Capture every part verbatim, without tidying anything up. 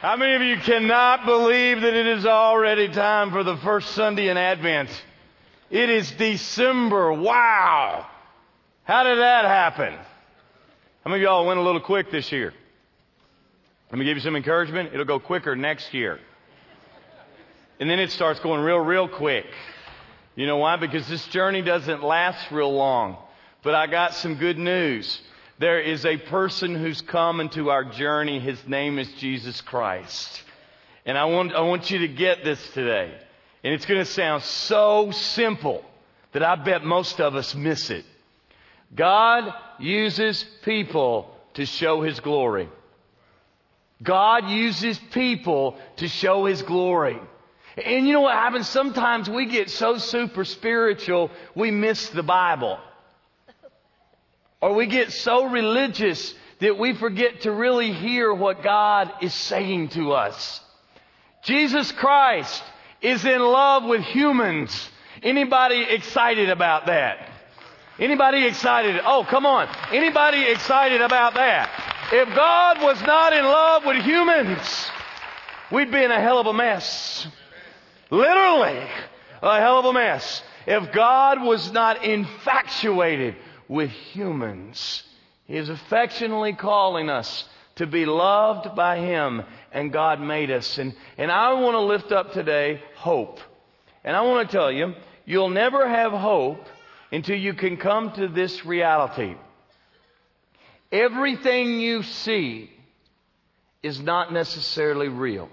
How many of you cannot believe that it is already time for the first Sunday in Advent? It is December. Wow. How did that happen? How many of y'all went a little quick this year? Let me give you some encouragement. It'll go quicker next year. And then it starts going real, real quick. You know why? Because this journey doesn't last real long. But I got some good news. There is a person who's come into our journey. His name is Jesus Christ. And I want, I want you to get this today. And it's going to sound so simple that I bet most of us miss it. God uses people to show His glory. God uses people to show His glory. And you know what happens? Sometimes we get so super spiritual, we miss the Bible. Or we get so religious that we forget to really hear what God is saying to us. Jesus Christ is in love with humans. Anybody excited about that? Anybody excited? Oh, come on. Anybody excited about that? If God was not in love with humans, we'd be in a hell of a mess. Literally, a hell of a mess. If God was not infatuated with humans, He is affectionately calling us to be loved by Him, and God made us. And, and I want to lift up today hope. And I want to tell you, you'll never have hope until you can come to this reality. Everything you see is not necessarily real.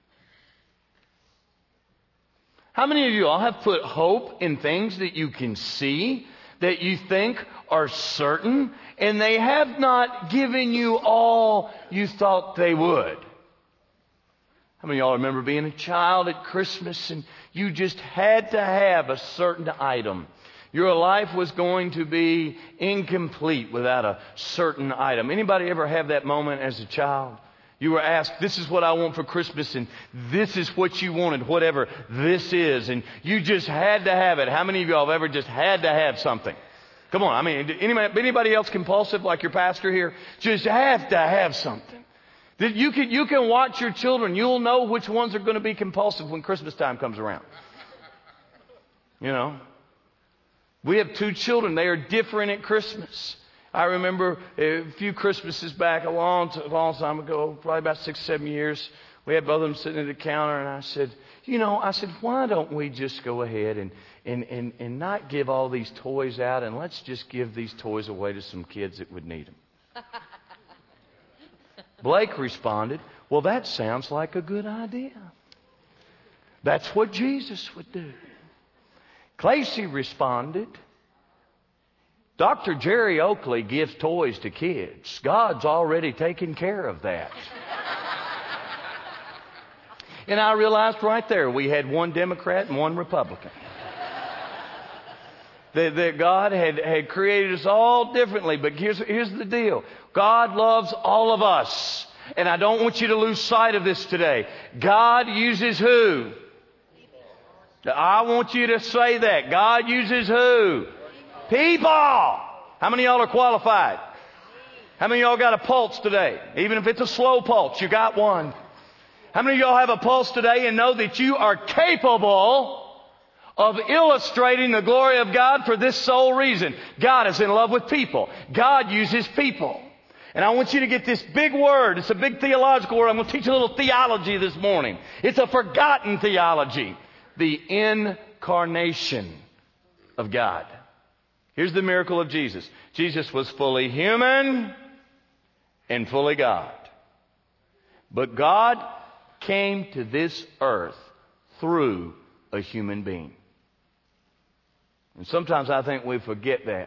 How many of you all have put hope in things that you can see, that you think are certain, and they have not given you all you thought they would? How many of y'all remember being a child at Christmas and you just had to have a certain item? Your life was going to be incomplete without a certain item. Anybody ever have that moment as a child? You were asked, this is what I want for Christmas, and this is what you wanted, whatever this is. And you just had to have it. How many of y'all have ever just had to have something? Come on, I mean, anybody, anybody else compulsive like your pastor here? Just have to have something. That you can, you can watch your children. You'll know which ones are going to be compulsive when Christmas time comes around. You know. We have two children. They are different at Christmas. I remember a few Christmases back, a long, a long time ago, probably about six, seven years, we had both of them sitting at the counter, and I said, you know, I said, why don't we just go ahead and, and, and, and not give all these toys out, and let's just give these toys away to some kids that would need them. Blake responded, well, that sounds like a good idea. That's what Jesus would do. Clancy responded, Doctor Jerry Oakley gives toys to kids. God's already taken care of that. And I realized right there we had one Democrat and one Republican. that, that God had, had created us all differently. But here's, here's the deal. God loves all of us. And I don't want you to lose sight of this today. God uses who? I want you to say that. God uses who? People. How many of y'all are qualified? How many of y'all got a pulse today? Even if it's a slow pulse, you got one. How many of y'all have a pulse today and know that you are capable of illustrating the glory of God for this sole reason? God is in love with people. God uses people. And I want you to get this big word. It's a big theological word. I'm going to teach you a little theology this morning. It's a forgotten theology. The incarnation of God. Here's the miracle of Jesus. Jesus was fully human and fully God. But God came to this earth through a human being. And sometimes I think we forget that.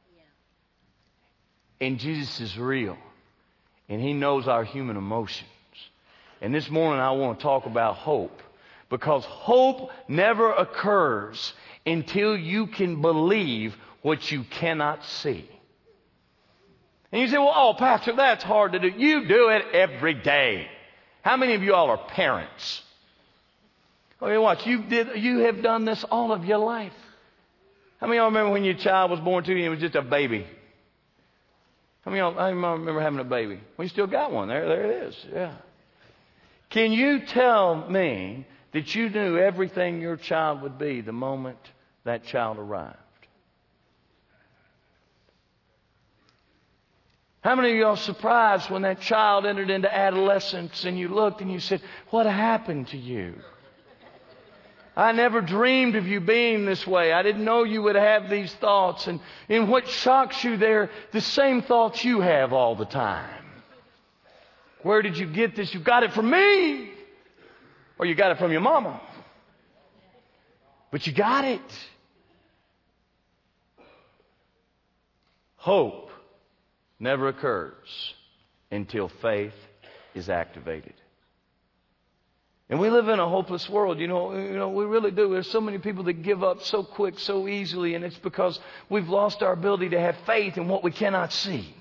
And Jesus is real. And He knows our human emotions. And this morning I want to talk about hope. Because hope never occurs until you can believe what you cannot see. And you say, well, oh, Pastor, that's hard to do. You do it every day. How many of you all are parents? Okay, watch, you did, you have done this all of your life. How many of y'all remember when your child was born to you and it was just a baby? How many of y'all, I remember having a baby? Well, you still got one. There, there it is. Yeah. Can you tell me that you knew everything your child would be the moment that child arrived? How many of y'all surprised when that child entered into adolescence and you looked and you said, what happened to you? I never dreamed of you being this way. I didn't know you would have these thoughts. And, and what shocks you there, the same thoughts you have all the time. Where did you get this? You got it from me. Or you got it from your mama. But you got it. Hope never occurs until faith is activated. And we live in a hopeless world. You know, you know, we really do. There's so many people that give up so quick, so easily, and it's because we've lost our ability to have faith in what we cannot see.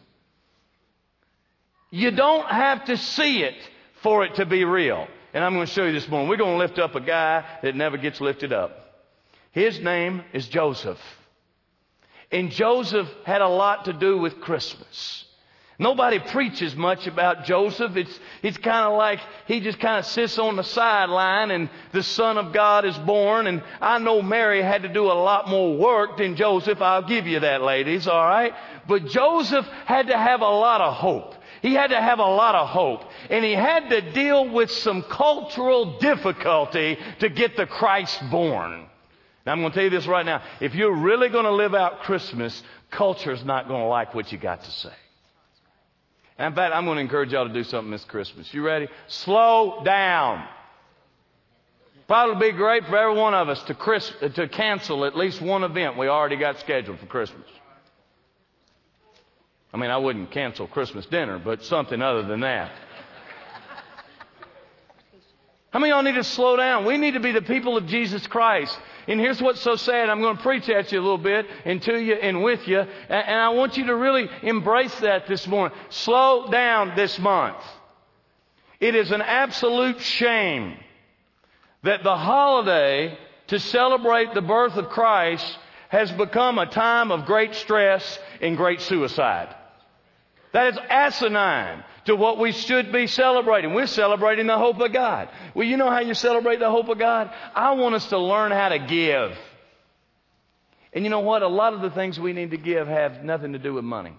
You don't have to see it for it to be real. And I'm going to show you this morning. We're going to lift up a guy that never gets lifted up. His name is Joseph. And Joseph had a lot to do with Christmas. Nobody preaches much about Joseph. It's, it's kind of like he just kind of sits on the sideline and the Son of God is born. And I know Mary had to do a lot more work than Joseph. I'll give you that, ladies, all right? But Joseph had to have a lot of hope. He had to have a lot of hope. And he had to deal with some cultural difficulty to get the Christ born. Now, I'm going to tell you this right now. If you're really going to live out Christmas, culture's not going to like what you got to say. And in fact, I'm going to encourage y'all to do something this Christmas. You ready? Slow down. Probably be great for every one of us to, Chris, to cancel at least one event we already got scheduled for Christmas. I mean, I wouldn't cancel Christmas dinner, but something other than that. How many of y'all need to slow down? We need to be the people of Jesus Christ. And here's what's so sad. I'm going to preach at you a little bit and to you and with you. And I want you to really embrace that this morning. Slow down this month. It is an absolute shame that the holiday to celebrate the birth of Christ has become a time of great stress and great suicide. That is asinine to what we should be celebrating. We're celebrating the hope of God. Well, you know how you celebrate the hope of God? I want us to learn how to give. And you know what? A lot of the things we need to give have nothing to do with money.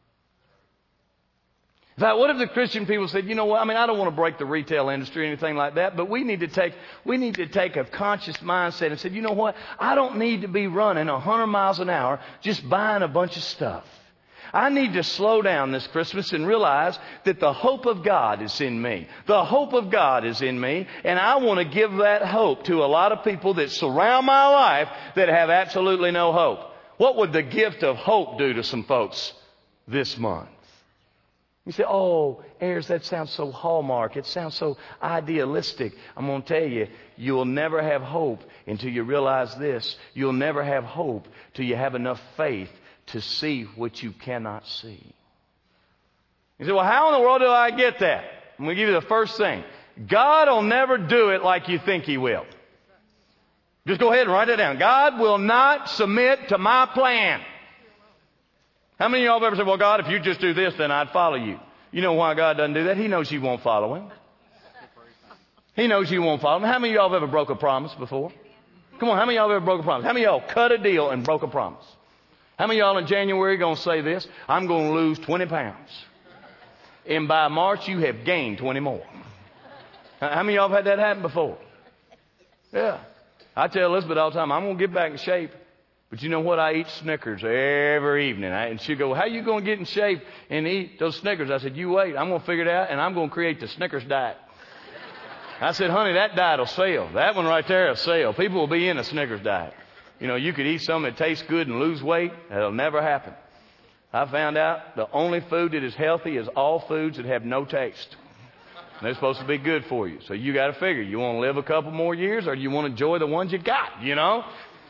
In fact, what if the Christian people said, you know what? I mean, I don't want to break the retail industry or anything like that, but we need to take, we need to take a conscious mindset and say, you know what? I don't need to be running a hundred miles an hour just buying a bunch of stuff. I need to slow down this Christmas and realize that the hope of God is in me. The hope of God is in me, and I want to give that hope to a lot of people that surround my life that have absolutely no hope. What would the gift of hope do to some folks this month? You say, oh, Ayers, that sounds so hallmark. It sounds so idealistic. I'm going to tell you, you'll never have hope until you realize this. You'll never have hope till you have enough faith to see what you cannot see. You say, well, how in the world do I get that? I'm going to give you the first thing. God will never do it like you think He will. Just go ahead and write it down. God will not submit to my plan. How many of y'all have ever said, well, God, if you just do this, then I'd follow you? You know why God doesn't do that? He knows you won't follow Him. He knows you won't follow Him. How many of y'all have ever broke a promise before? Come on, how many of y'all have ever broke a promise? How many of y'all cut a deal and broke a promise? How many of y'all in January are going to say this? I'm going to lose twenty pounds. And by March, you have gained twenty more. How many of y'all have had that happen before? Yeah. I tell Elizabeth all the time, I'm going to get back in shape. But you know what? I eat Snickers every evening. And she'll go, how you going to get in shape and eat those Snickers? I said, you wait. I'm going to figure it out, and I'm going to create the Snickers diet. I said, honey, that diet will sell. That one right there will sell. People will be in a Snickers diet. You know, you could eat something that tastes good and lose weight. That'll never happen. I found out the only food that is healthy is all foods that have no taste. They're supposed to be good for you. So you got to figure, you want to live a couple more years or do you want to enjoy the ones you got, you know?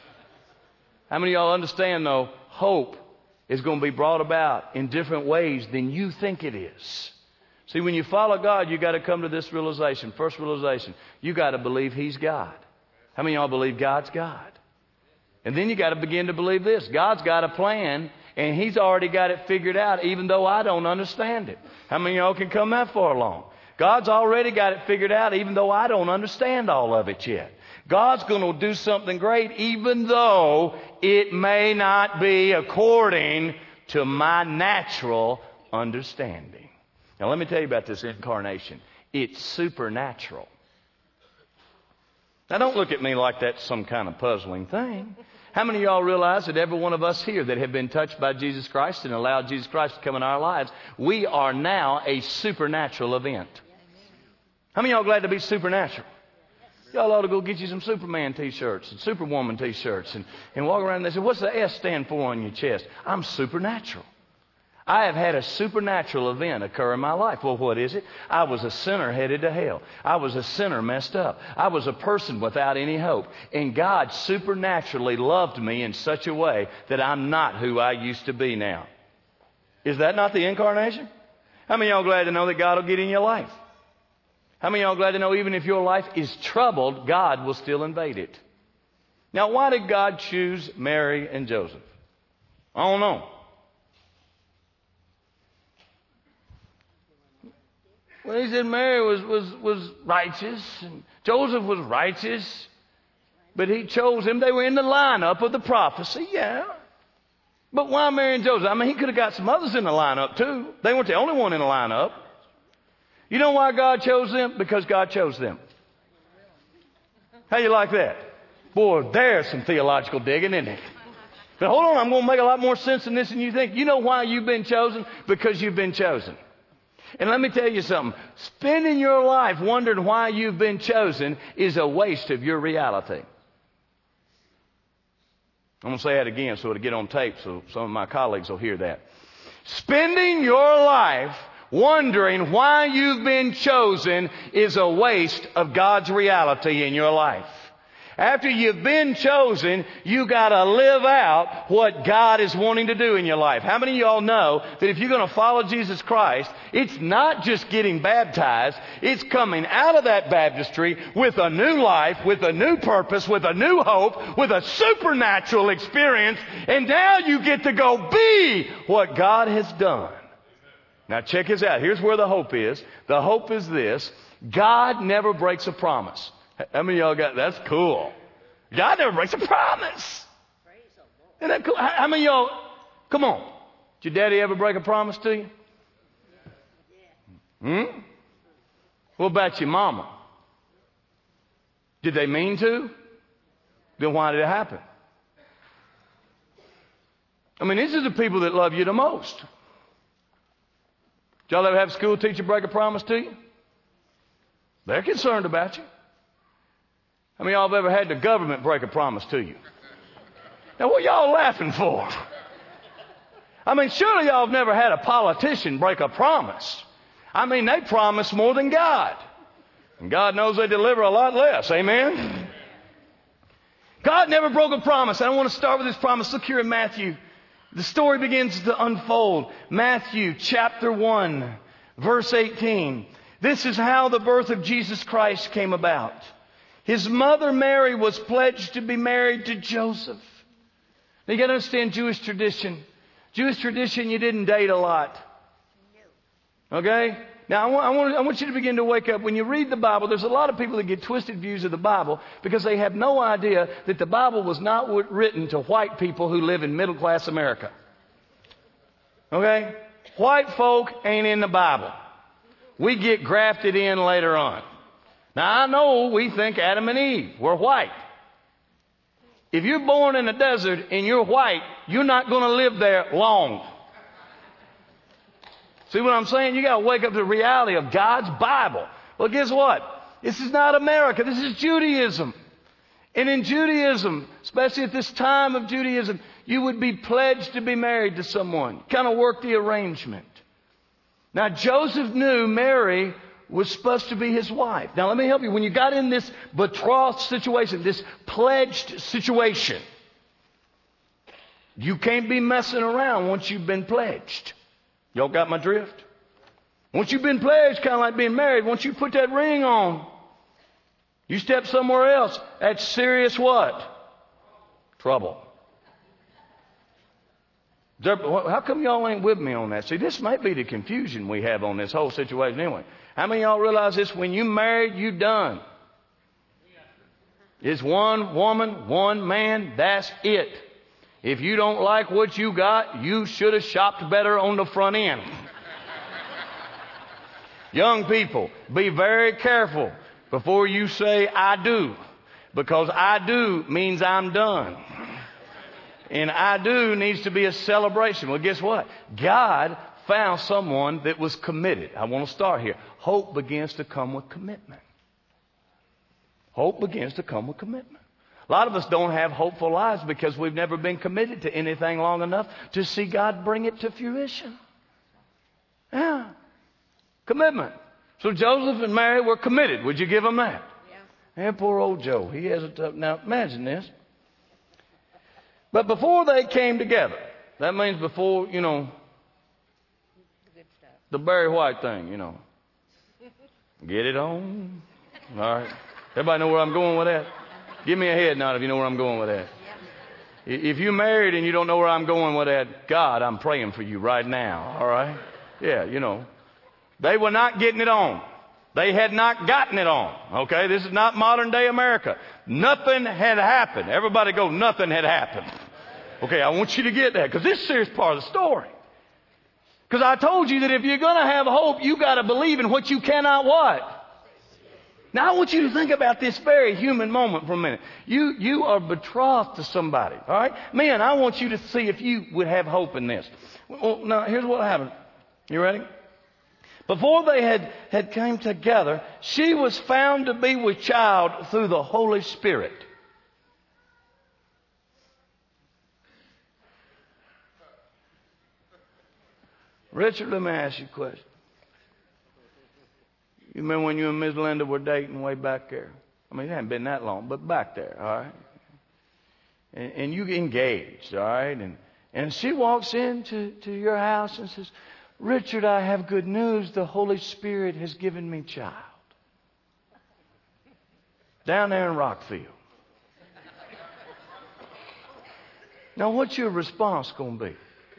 How many of y'all understand, though, hope is going to be brought about in different ways than you think it is. See, when you follow God, you got to come to this realization. First realization, you got to believe He's God. How many of y'all believe God's God? And then you got to begin to believe this. God's got a plan, and He's already got it figured out, even though I don't understand it. How many of y'all can come that far along? God's already got it figured out, even though I don't understand all of it yet. God's going to do something great, even though it may not be according to my natural understanding. Now, let me tell you about this incarnation. It's supernatural. Now, don't look at me like that's some kind of puzzling thing. How many of y'all realize that every one of us here that have been touched by Jesus Christ and allowed Jesus Christ to come in our lives, we are now a supernatural event? How many of y'all glad to be supernatural? Y'all ought to go get you some Superman t-shirts and Superwoman t-shirts and, and walk around and they say, what's the S stand for on your chest? I'm supernatural. I have had a supernatural event occur in my life. Well, what is it? I was a sinner headed to hell. I was a sinner messed up. I was a person without any hope. And God supernaturally loved me in such a way that I'm not who I used to be now. Is that not the incarnation? How many of y'all glad to know that God will get in your life? How many of y'all glad to know even if your life is troubled, God will still invade it? Now, why did God choose Mary and Joseph? I don't know. Well, he said Mary was, was, was righteous and Joseph was righteous, but he chose him. They were in the lineup of the prophecy, yeah. But why Mary and Joseph? I mean, he could have got some others in the lineup too. They weren't the only one in the lineup. You know why God chose them? Because God chose them. How you like that? Boy, there's some theological digging, isn't it? But hold on, I'm going to make a lot more sense than this than you think. You know why you've been chosen? Because you've been chosen. And let me tell you something. Spending your life wondering why you've been chosen is a waste of your reality. I'm going to say that again so it'll get on tape so some of my colleagues will hear that. Spending your life wondering why you've been chosen is a waste of God's reality in your life. After you've been chosen, you got to live out what God is wanting to do in your life. How many of y'all know that if you're going to follow Jesus Christ, it's not just getting baptized, it's coming out of that baptistry with a new life, with a new purpose, with a new hope, with a supernatural experience, and now you get to go be what God has done. Now check this out. Here's where the hope is. The hope is this. God never breaks a promise. How many of y'all got, that's cool. God never breaks a promise. Isn't that cool? How many of y'all, come on. Did your daddy ever break a promise to you? Hmm? What about your mama? Did they mean to? Then why did it happen? I mean, these are the people that love you the most. Did y'all ever have a school teacher break a promise to you? They're concerned about you. How many of y'all have ever had the government break a promise to you? Now, what y'all laughing for? I mean, surely y'all have never had a politician break a promise. I mean, they promise more than God. And God knows they deliver a lot less. Amen? God never broke a promise. I want to start with this promise. Look here in Matthew. The story begins to unfold. Matthew chapter one, verse eighteen. This is how the birth of Jesus Christ came about. His mother Mary was pledged to be married to Joseph. Now you got to understand Jewish tradition. Jewish tradition, you didn't date a lot. Okay? Now I want, I, want, I want you to begin to wake up. When you read the Bible, there's a lot of people that get twisted views of the Bible because they have no idea that the Bible was not written to white people who live in middle class America. Okay? White folk ain't in the Bible. We get grafted in later on. Now, I know we think Adam and Eve were white. If you're born in a desert and you're white, you're not going to live there long. See what I'm saying? You got to wake up to the reality of God's Bible. Well, guess what? This is not America. This is Judaism. And in Judaism, especially at this time of Judaism, you would be pledged to be married to someone. Kind of work the arrangement. Now, Joseph knew Mary was supposed to be his wife. Now, let me help you. When you got in this betrothed situation, this pledged situation, you can't be messing around once you've been pledged. Y'all got my drift? Once you've been pledged, kind of like being married, once you put that ring on, you step somewhere else, that's serious what? Trouble. How come y'all ain't with me on that? See, this might be the confusion we have on this whole situation anyway. How many of y'all realize this? When you married, you done. It's one woman, one man, that's it. If you don't like what you got, you should have shopped better on the front end. Young people, be very careful before you say, I do. Because I do means I'm done. And I do needs to be a celebration. Well, guess what? God found someone that was committed. I want to start here. Hope begins to come with commitment. Hope begins to come with commitment. A lot of us don't have hopeful lives because we've never been committed to anything long enough to see God bring it to fruition. Yeah. Commitment. So Joseph and Mary were committed. Would you give them that? Yeah. And poor old Joe. He has a tough... Now, imagine this. But before they came together, that means before, you know, the Barry White thing, you know. Get it on? All right. Everybody know where I'm going with that? Give me a head nod if you know where I'm going with that. If you're married and you don't know where I'm going with that, God, I'm praying for you right now. All right? Yeah, you know. They were not getting it on. They had not gotten it on. Okay? This is not modern day America. Nothing had happened. Everybody go, nothing had happened. Okay, I want you to get that because this is a serious part of the story. Because I told you that if you're going to have hope, you got to believe in what you cannot what? Now, I want you to think about this very human moment for a minute. You, you are betrothed to somebody, all right? Man, I want you to see if you would have hope in this. Well, now, here's what happened. You ready? Before they had, had came together, she was found to be with child through the Holy Spirit. Richard, let me ask you a question. You remember when you and Miss Linda were dating way back there? I mean, it hadn't been that long, but back there, all right? And, and you get engaged, all right? And, and she walks into to your house and says, Richard, I have good news. The Holy Spirit has given me child. Down there in Rockfield. Now, what's your response going to be?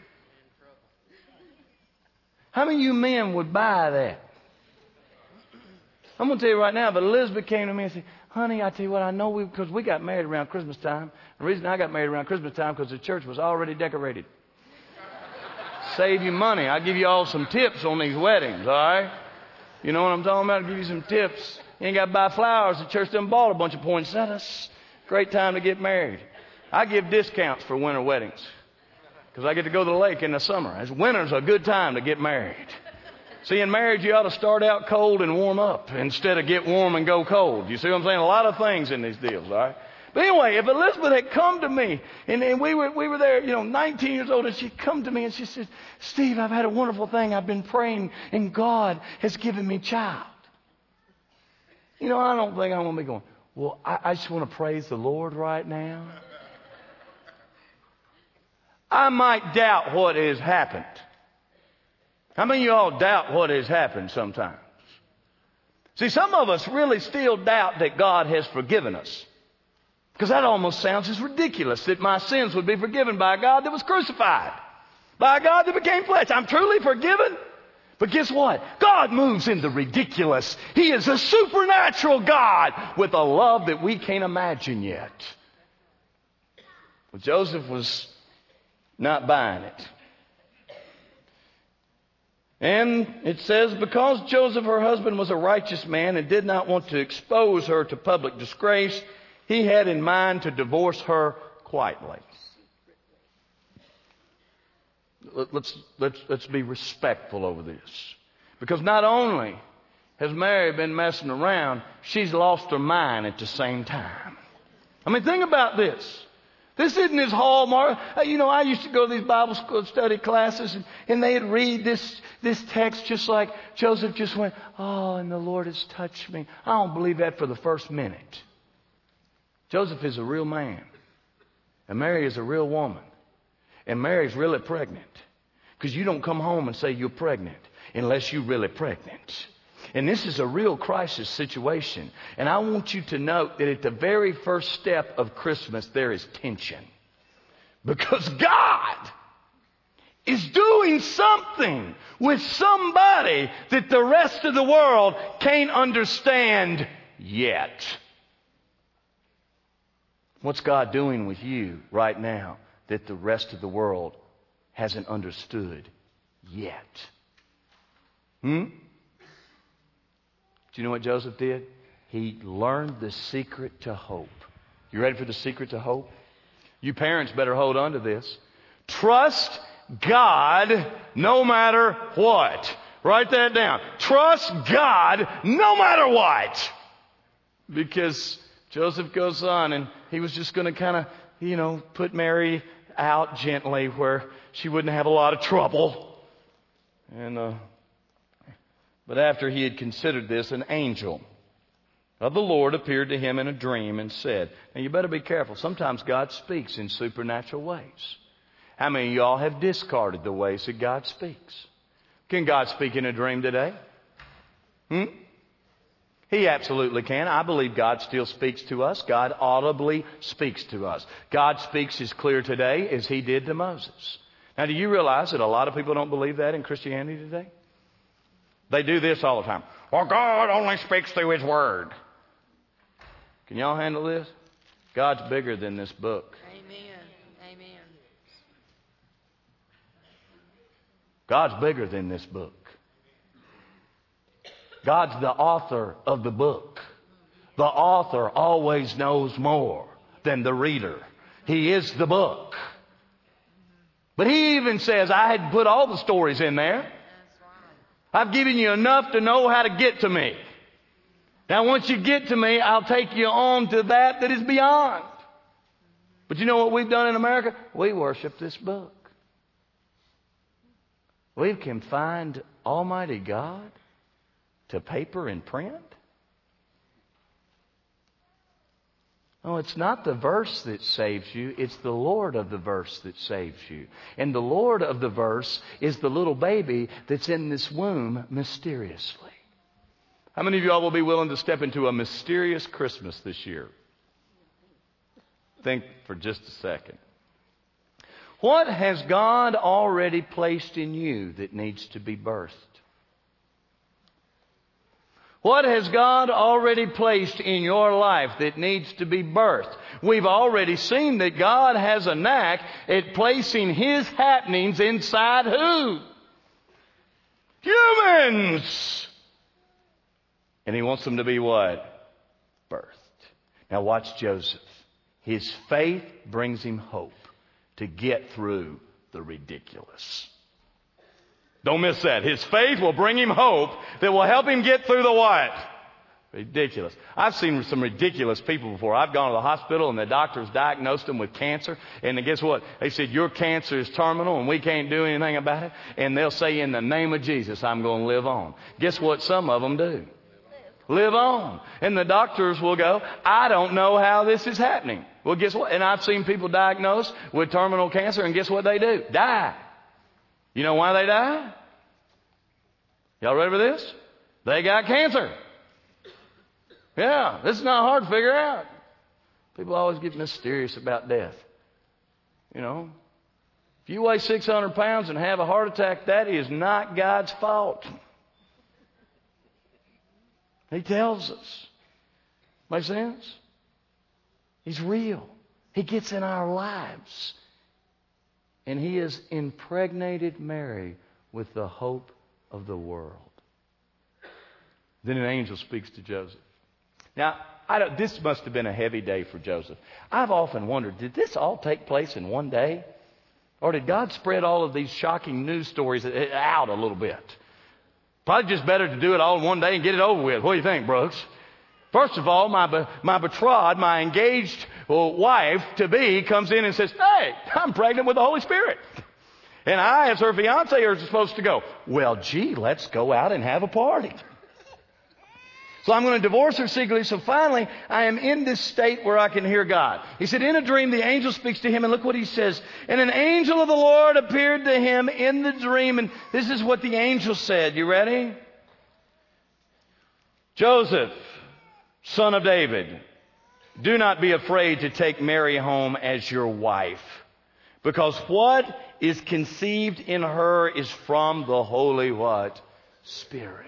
How many of you men would buy that? I'm going to tell you right now, but Elizabeth came to me and said, honey, I tell you what, I know we, because we got married around Christmas time. The reason I got married around Christmas time because the church was already decorated. Save you money. I'll give you all some tips on these weddings, all right? You know what I'm talking about? I'll give you some tips. You ain't got to buy flowers. The church done bought a bunch of poinsettias. Great time to get married. I give discounts for winter weddings because I get to go to the lake in the summer. As winter's a good time to get married. See, in marriage, you ought to start out cold and warm up instead of get warm and go cold. You see what I'm saying? A lot of things in these deals, all right? But anyway, if Elizabeth had come to me, and, and we were we were there, you know, nineteen years old, and she'd come to me and she said, Steve, I've had a wonderful thing. I've been praying, and God has given me child. You know, I don't think I'm going to be going, well, I, I just want to praise the Lord right now. I might doubt what has happened. How many of y'all doubt what has happened sometimes? See, some of us really still doubt that God has forgiven us. Because that almost sounds as ridiculous that my sins would be forgiven by a God that was crucified. By a God that became flesh. I'm truly forgiven. But guess what? God moves in the ridiculous. He is a supernatural God with a love that we can't imagine yet. Well, Joseph was not buying it. And it says, because Joseph, her husband, was a righteous man and did not want to expose her to public disgrace, he had in mind to divorce her quietly. Let's, let's, let's be respectful over this. Because not only has Mary been messing around, she's lost her mind at the same time. I mean, think about this. This isn't his hallmark. You know, I used to go to these Bible school study classes, and, and they'd read this, this text just like Joseph just went, oh, and the Lord has touched me. I don't believe that for the first minute. Joseph is a real man. And Mary is a real woman. And Mary's really pregnant. Because you don't come home and say you're pregnant unless you're really pregnant. And this is a real crisis situation. And I want you to note that at the very first step of Christmas, there is tension. Because God is doing something with somebody that the rest of the world can't understand yet. What's God doing with you right now that the rest of the world hasn't understood yet? Hmm? Do you know what Joseph did? He learned the secret to hope. You ready for the secret to hope? You parents better hold on to this. Trust God no matter what. Write that down. Trust God no matter what. Because Joseph goes on and he was just going to kind of, you know, put Mary out gently where she wouldn't have a lot of trouble. And, uh, but after he had considered this, an angel of the Lord appeared to him in a dream and said, now you better be careful. Sometimes God speaks in supernatural ways. How many of y'all have discarded the ways that God speaks? Can God speak in a dream today? Hmm? He absolutely can. I believe God still speaks to us. God audibly speaks to us. God speaks as clear today as He did to Moses. Now, do you realize that a lot of people don't believe that in Christianity today? They do this all the time. Well, God only speaks through His Word. Can y'all handle this? God's bigger than this book. Amen. Amen. God's bigger than this book. God's the author of the book. The author always knows more than the reader. He is the book. But He even says, I had put all the stories in there. I've given you enough to know how to get to me. Now, once you get to me, I'll take you on to that that is beyond. But you know what we've done in America? We worship this book. We've confined Almighty God to paper and print. No, it's not the verse that saves you. It's the Lord of the verse that saves you. And the Lord of the verse is the little baby that's in this womb mysteriously. How many of y'all will be willing to step into a mysterious Christmas this year? Think for just a second. What has God already placed in you that needs to be birthed? What has God already placed in your life that needs to be birthed? We've already seen that God has a knack at placing His happenings inside who? Humans! And He wants them to be what? Birthed. Now watch Joseph. His faith brings him hope to get through the ridiculous. Don't miss that. His faith will bring him hope that will help him get through the what? Ridiculous. I've seen some ridiculous people before. I've gone to the hospital and the doctors diagnosed them with cancer. And guess what? They said, your cancer is terminal and we can't do anything about it. And they'll say, in the name of Jesus, I'm going to live on. Guess what some of them do? Live on. And the doctors will go, I don't know how this is happening. Well, guess what? And I've seen people diagnosed with terminal cancer, and guess what they do? Die. You know why they die? Y'all ready for this? They got cancer. Yeah, this is not hard to figure out. People always get mysterious about death. You know, if you weigh six hundred pounds and have a heart attack, that is not God's fault. He tells us. Make sense? He's real. He gets in our lives. And He has impregnated Mary with the hope of the world. Then an angel speaks to Joseph. Now, I don't, this must have been a heavy day for Joseph. I've often wondered, did this all take place in one day? Or did God spread all of these shocking news stories out a little bit? Probably just better to do it all in one day and get it over with. What do you think, Brooks? First of all, my, my betrothed, my engaged wife-to-be comes in and says, hey, I'm pregnant with the Holy Spirit. And I, as her fiancé, are supposed to go, well, gee, let's go out and have a party. So I'm going to divorce her secretly. So finally, I am in this state where I can hear God. He said, in a dream, the angel speaks to him. And look what he says. And an angel of the Lord appeared to him in the dream. And this is what the angel said. You ready? Joseph, son of David, do not be afraid to take Mary home as your wife. Because what is conceived in her is from the Holy what? Spirit.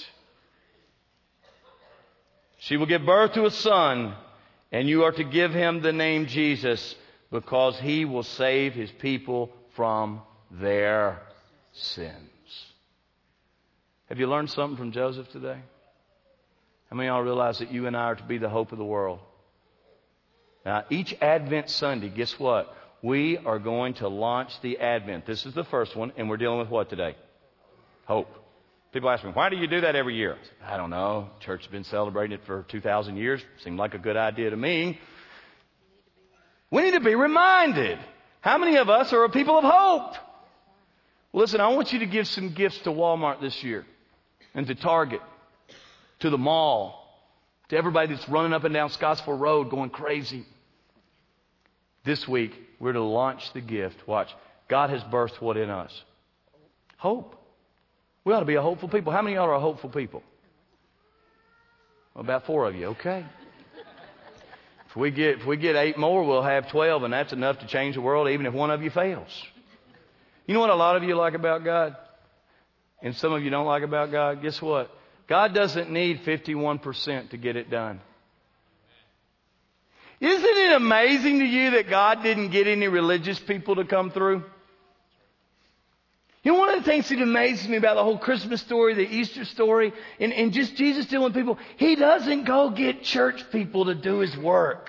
She will give birth to a son, and you are to give him the name Jesus, because he will save his people from their sins. Have you learned something from Joseph today? How many of y'all realize that you and I are to be the hope of the world? Now, each Advent Sunday, guess what? We are going to launch the Advent. This is the first one, and we're dealing with what today? Hope. People ask me, why do you do that every year? I don't know. Church has been celebrating it for two thousand years. Seemed like a good idea to me. We need to be reminded. How many of us are a people of hope? Listen, I want you to give some gifts to Walmart this year, and to Target, to the mall, to everybody that's running up and down Scottsville Road going crazy. This week, we're to launch the gift. Watch. God has birthed what in us? Hope. We ought to be a hopeful people. How many of y'all are a hopeful people? Well, about four of you. Okay. If we get if we get eight more, we'll have twelve, and that's enough to change the world, even if one of you fails. You know what a lot of you like about God? And some of you don't like about God? Guess what? God doesn't need fifty-one percent to get it done. Isn't it amazing to you that God didn't get any religious people to come through? You know, one of the things that amazes me about the whole Christmas story, the Easter story, and, and just Jesus dealing with people, He doesn't go get church people to do His work.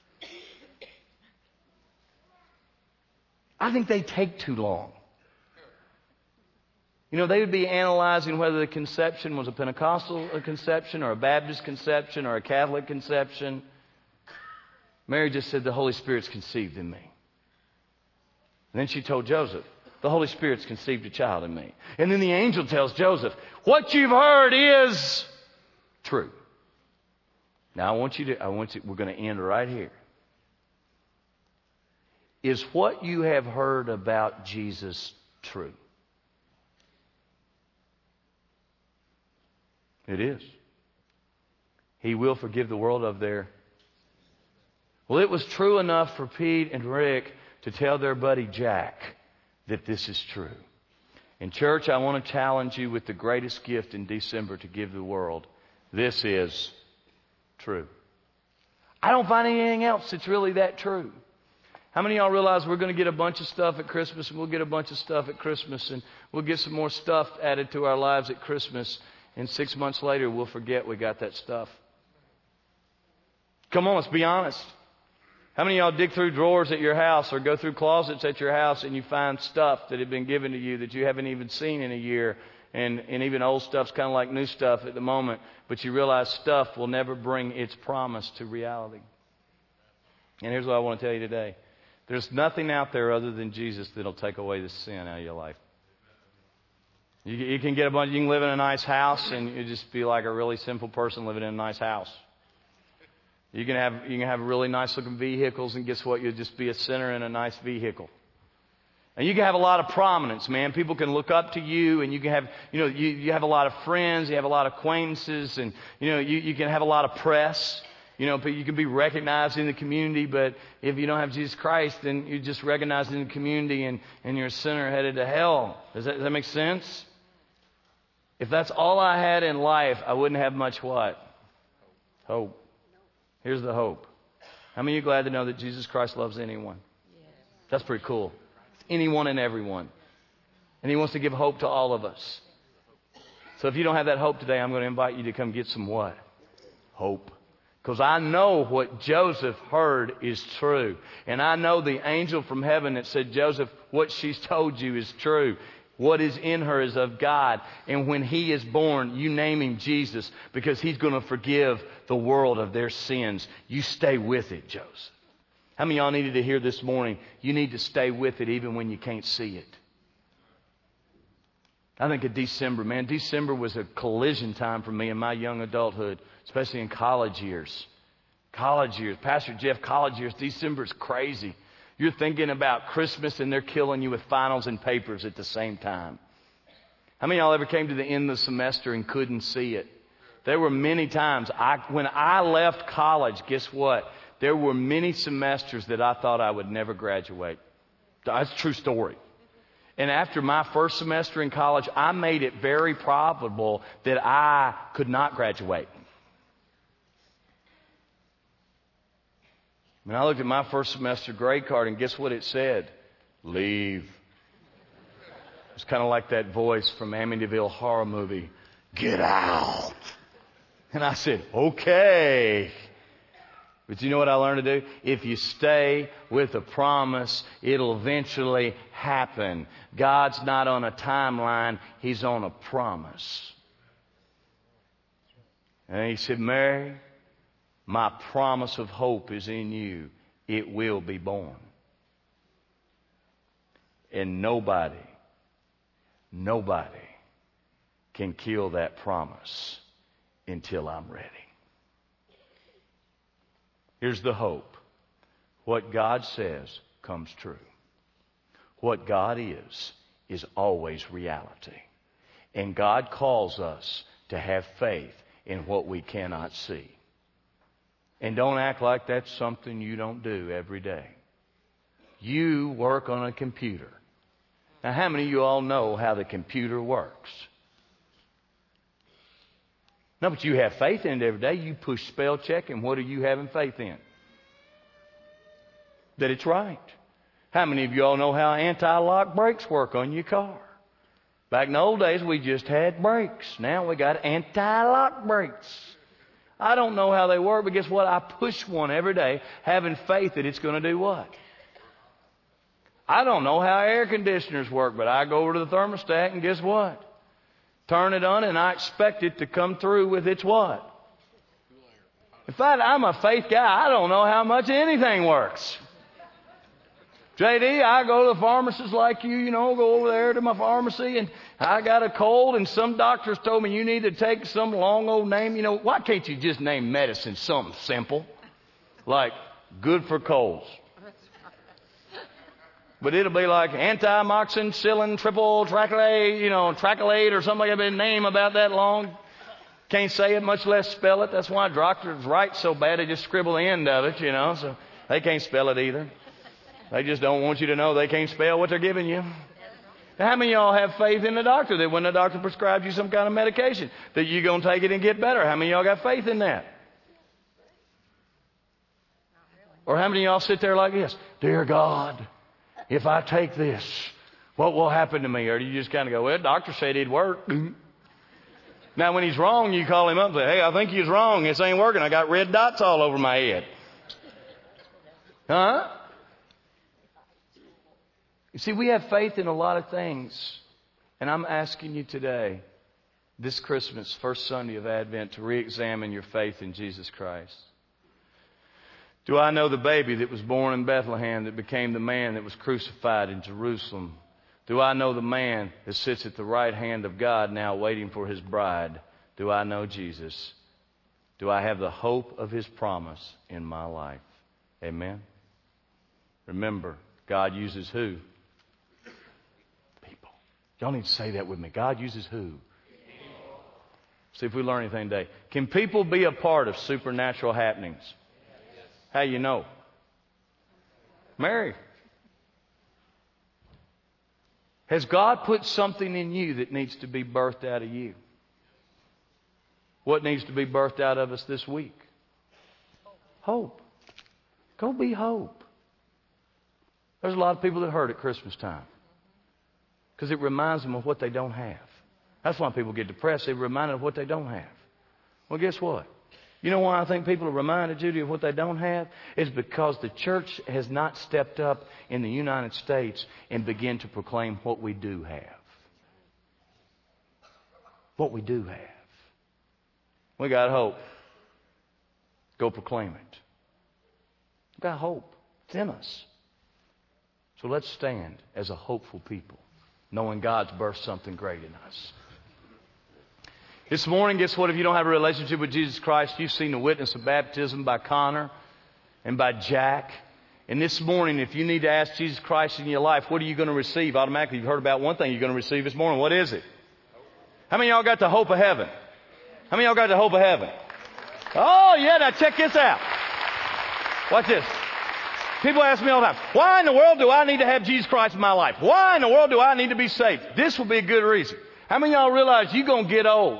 I think they take too long. You know, they would be analyzing whether the conception was a Pentecostal conception or a Baptist conception or a Catholic conception. Mary just said, the Holy Spirit's conceived in me. And then she told Joseph, the Holy Spirit's conceived a child in me. And then the angel tells Joseph, what you've heard is true. Now I want you to, I want you, we're going to end right here. Is what you have heard about Jesus true? It is. He will forgive the world of their... Well, it was true enough for Pete and Rick to tell their buddy Jack that this is true. In church, I want to challenge you with the greatest gift in December to give the world. This is true. I don't find anything else that's really that true. How many of y'all realize we're going to get a bunch of stuff at Christmas, and we'll get a bunch of stuff at Christmas, and we'll get some more stuff added to our lives at Christmas, and six months later we'll forget we got that stuff? Come on, let's be honest. How many of y'all dig through drawers at your house or go through closets at your house and you find stuff that had been given to you that you haven't even seen in a year? And, and even old stuff's kind of like new stuff at the moment. But you realize stuff will never bring its promise to reality. And here's what I want to tell you today. There's nothing out there other than Jesus that'll take away the sin out of your life. You, you can get a bunch, you can live in a nice house and you just be like a really simple person living in a nice house. You can have you can have really nice looking vehicles, and guess what? You'll just be a sinner in a nice vehicle. And you can have a lot of prominence, man. People can look up to you, and you can have you know you, you have a lot of friends, you have a lot of acquaintances, and you know you, you can have a lot of press. You know, you can be recognized in the community, but if you don't have Jesus Christ, then you're just recognized in the community, and, and you're a sinner headed to hell. Does that, does that make sense? If that's all I had in life, I wouldn't have much what? Hope. Here's the hope. How many of you are glad to know that Jesus Christ loves anyone? Yes. That's pretty cool. It's anyone and everyone. And He wants to give hope to all of us. So if you don't have that hope today, I'm going to invite you to come get some what? Hope. Because I know what Joseph heard is true. And I know the angel from heaven that said, Joseph, what she's told you is true. What is in her is of God. And when He is born, you name Him Jesus, because He's going to forgive the world of their sins. You stay with it, Joseph. How many of y'all needed to hear this morning? You need to stay with it even when you can't see it. I think of December, man. December was a collision time for me in my young adulthood, especially in college years. College years. Pastor Jeff, college years. December is crazy. You're thinking about Christmas and they're killing you with finals and papers at the same time. How many of y'all ever came to the end of the semester and couldn't see it? There were many times. I, when I left college, guess what? There were many semesters that I thought I would never graduate. That's a true story. And after my first semester in college, I made it very probable that I could not graduate. When I looked at my first semester grade card, and guess what it said? Leave. It's kind of like that voice from Amityville Horror Movie. Get out. And I said, okay. But you know what I learned to do? If you stay with a promise, it'll eventually happen. God's not on a timeline. He's on a promise. And he said, Mary, my promise of hope is in you. It will be born. And nobody, nobody can kill that promise until I'm ready. Here's the hope. What God says comes true. What God is, is always reality. And God calls us to have faith in what we cannot see. And don't act like that's something you don't do every day. You work on a computer. Now, how many of you all know how the computer works? No, but you have faith in it every day. You push spell check, and what are you having faith in? That it's right. How many of you all know how anti-lock brakes work on your car? Back in the old days, we just had brakes. Now we got anti-lock brakes. I don't know how they work, but guess what? I push one every day, having faith that it's going to do what? I don't know how air conditioners work, but I go over to the thermostat and guess what? Turn it on and I expect it to come through with its what? In fact, I'm a faith guy. I don't know how much anything works. J D, I go to the pharmacist like you, you know, go over there to my pharmacy and I got a cold and some doctors told me you need to take some long old name. You know, why can't you just name medicine something simple? Like good for colds. But it'll be like anti-amoxicillin, triple tracholate, you know, tracholate or something like that. A name about that long. Can't say it, much less spell it. That's why doctors write so bad they just scribble the end of it, you know. So they can't spell it either. They just don't want you to know they can't spell what they're giving you. Now, how many of y'all have faith in the doctor that when the doctor prescribes you some kind of medication that you're going to take it and get better? How many of y'all got faith in that? Or how many of y'all sit there like this? Dear God, if I take this, what will happen to me? Or do you just kind of go, well, the doctor said it'd work. Now, when he's wrong, you call him up and say, hey, I think he's wrong. This ain't working. I got red dots all over my head. Huh? You see, we have faith in a lot of things. And I'm asking you today, this Christmas, first Sunday of Advent, to re-examine your faith in Jesus Christ. Do I know the baby that was born in Bethlehem that became the man that was crucified in Jerusalem? Do I know the man that sits at the right hand of God now waiting for his bride? Do I know Jesus? Do I have the hope of his promise in my life? Amen? Remember, God uses who? People. Y'all need to say that with me. God uses who? People. See if we learn anything today. Can people be a part of supernatural happenings? How you know? Mary. Has God put something in you that needs to be birthed out of you? What needs to be birthed out of us this week? Hope. Go be hope. There's a lot of people that hurt at Christmas time because it reminds them of what they don't have. That's why people get depressed. They're reminded of what they don't have. Well, guess what? You know why I think people are reminded, Judy, of what they don't have? It's because the church has not stepped up in the United States and begin to proclaim what we do have. What we do have. We got hope. Go proclaim it. We got hope. It's in us. So let's stand as a hopeful people, knowing God's birthed something great in us. This morning, guess what? If you don't have a relationship with Jesus Christ, you've seen the witness of baptism by Connor and by Jack. And this morning, if you need to ask Jesus Christ in your life, what are you going to receive? Automatically, you've heard about one thing you're going to receive this morning. What is it? How many of y'all got the hope of heaven? How many of y'all got the hope of heaven? Oh, yeah. Now check this out. Watch this. People ask me all the time, why in the world do I need to have Jesus Christ in my life? Why in the world do I need to be saved? This will be a good reason. How many of y'all realize you're going to get old?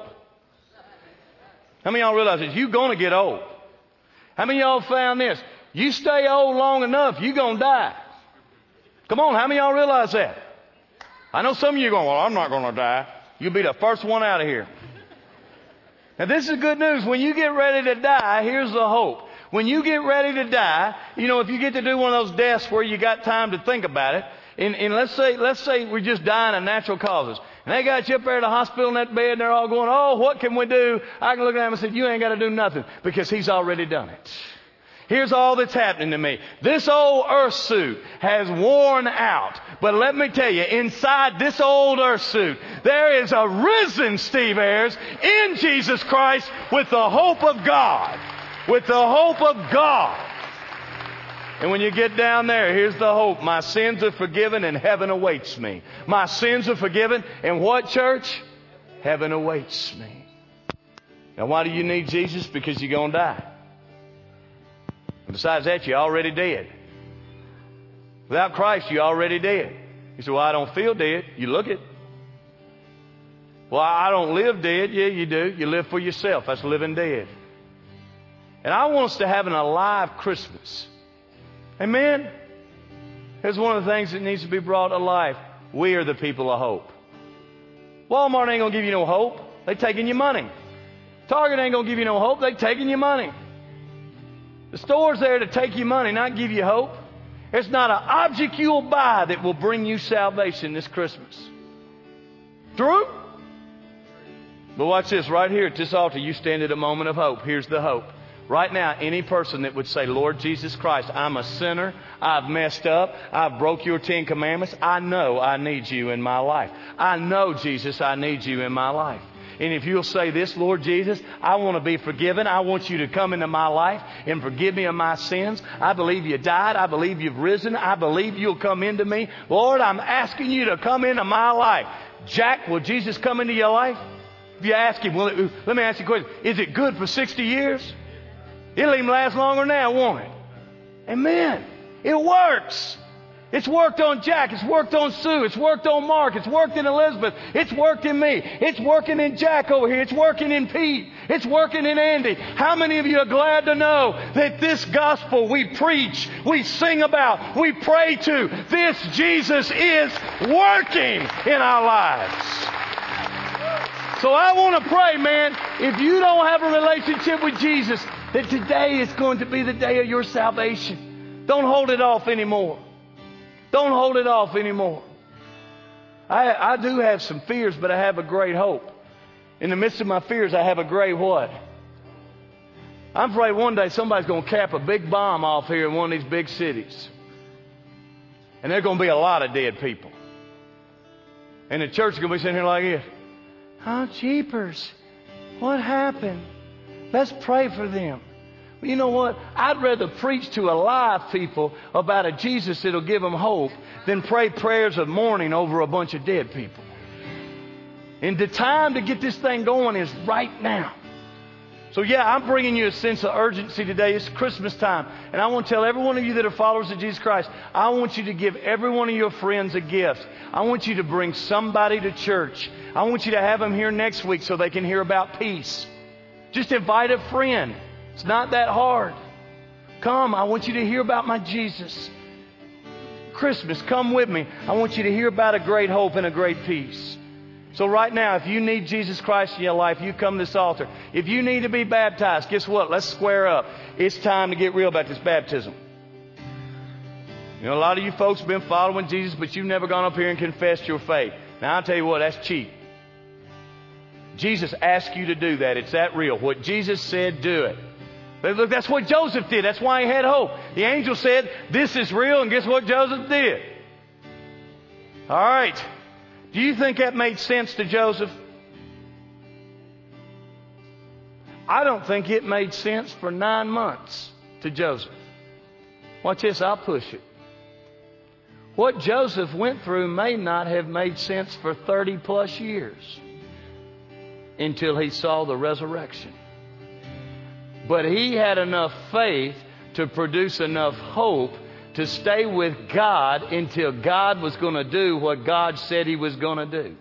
How many of y'all realize this? You're going to get old. How many of y'all found this? You stay old long enough, you're going to die. Come on, how many of y'all realize that? I know some of you are going, well, I'm not going to die. You'll be the first one out of here. Now, this is good news. When you get ready to die, here's the hope. When you get ready to die, you know, if you get to do one of those deaths where you got time to think about it, and, and let's say let's say we're just dying of natural causes, and they got you up there at the hospital in that bed, and they're all going, oh, what can we do? I can look at them and say, you ain't got to do nothing, because He's already done it. Here's all that's happening to me. This old earth suit has worn out. But let me tell you, inside this old earth suit, there is a risen Steve Ayers in Jesus Christ with the hope of God. With the hope of God. And when you get down there, here's the hope. My sins are forgiven and heaven awaits me. My sins are forgiven and what, church? Heaven awaits me. Now, why do you need Jesus? Because you're going to die. And besides that, you're already dead. Without Christ, you're already dead. You say, well, I don't feel dead. You look it. Well, I don't live dead. Yeah, you do. You live for yourself. That's living dead. And I want us to have an alive Christmas. Amen? Here's one of the things that needs to be brought to life. We are the people of hope. Walmart ain't going to give you no hope. They're taking your money. Target ain't going to give you no hope. They're taking your money. The store's there to take your money, not give you hope. It's not an object you'll buy that will bring you salvation this Christmas. True? But watch this. Right here at this altar, you stand at a moment of hope. Here's the hope. Right now, any person that would say, Lord Jesus Christ, I'm a sinner. I've messed up. I've broke your Ten Commandments. I know I need you in my life. I know, Jesus, I need you in my life. And if you'll say this, Lord Jesus, I want to be forgiven. I want you to come into my life and forgive me of my sins. I believe you died. I believe you've risen. I believe you'll come into me. Lord, I'm asking you to come into my life. Jack, will Jesus come into your life? If you ask him, well, let me ask you a question. Is it good for sixty years? It'll even last longer than that, won't it? Amen. It works. It's worked on Jack. It's worked on Sue. It's worked on Mark. It's worked in Elizabeth. It's worked in me. It's working in Jack over here. It's working in Pete. It's working in Andy. How many of you are glad to know that this gospel we preach, we sing about, we pray to, this Jesus is working in our lives? So I want to pray, man, if you don't have a relationship with Jesus, that today is going to be the day of your salvation. Don't hold it off anymore. Don't hold it off anymore. I, I do have some fears, but I have a great hope. In the midst of my fears, I have a great what? I'm afraid one day somebody's going to cap a big bomb off here in one of these big cities. And there's going to be a lot of dead people. And the church is going to be sitting here like this. Oh, jeepers. What happened? Let's pray for them. Well, you know what? I'd rather preach to alive people about a Jesus that'll give them hope than pray prayers of mourning over a bunch of dead people. And the time to get this thing going is right now. So yeah, I'm bringing you a sense of urgency today. It's Christmas time. And I want to tell every one of you that are followers of Jesus Christ, I want you to give every one of your friends a gift. I want you to bring somebody to church. I want you to have them here next week so they can hear about peace. Just invite a friend. It's not that hard. Come, I want you to hear about my Jesus. Christmas, come with me. I want you to hear about a great hope and a great peace. So right now, if you need Jesus Christ in your life, you come to this altar. If you need to be baptized, guess what? Let's square up. It's time to get real about this baptism. You know, a lot of you folks have been following Jesus, but you've never gone up here and confessed your faith. Now, I'll tell you what, that's cheap. Jesus asked you to do that. It's that real. What Jesus said, do it. But look, that's what Joseph did. That's why he had hope. The angel said, this is real, and guess what Joseph did? All right. Do you think that made sense to Joseph? I don't think it made sense for nine months to Joseph. Watch this, I'll push it. What Joseph went through may not have made sense for thirty plus years until he saw the resurrection. But he had enough faith to produce enough hope to stay with God until God was going to do what God said He was going to do.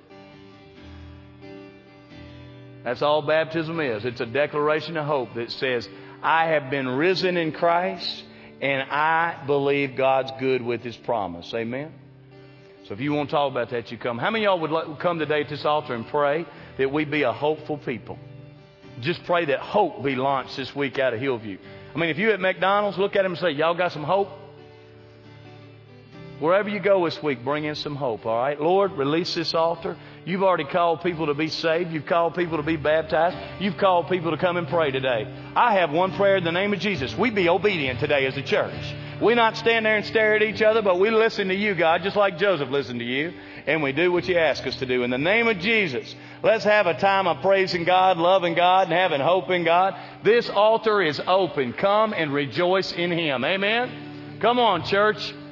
That's all baptism is. It's a declaration of hope that says, I have been risen in Christ, and I believe God's good with His promise. Amen? So if you want to talk about that, you come. How many of y'all would like, come today to this altar and pray that we be a hopeful people? Just pray that hope be launched this week out of Hillview. I mean, if you at McDonald's, look at them and say, y'all got some hope? Wherever you go this week, bring in some hope, all right? Lord, release this altar. You've already called people to be saved. You've called people to be baptized. You've called people to come and pray today. I have one prayer in the name of Jesus. We be obedient today as a church. We not stand there and stare at each other, but we listen to you, God, just like Joseph listened to you. And we do what you ask us to do. In the name of Jesus, let's have a time of praising God, loving God, and having hope in God. This altar is open. Come and rejoice in Him. Amen? Come on, church.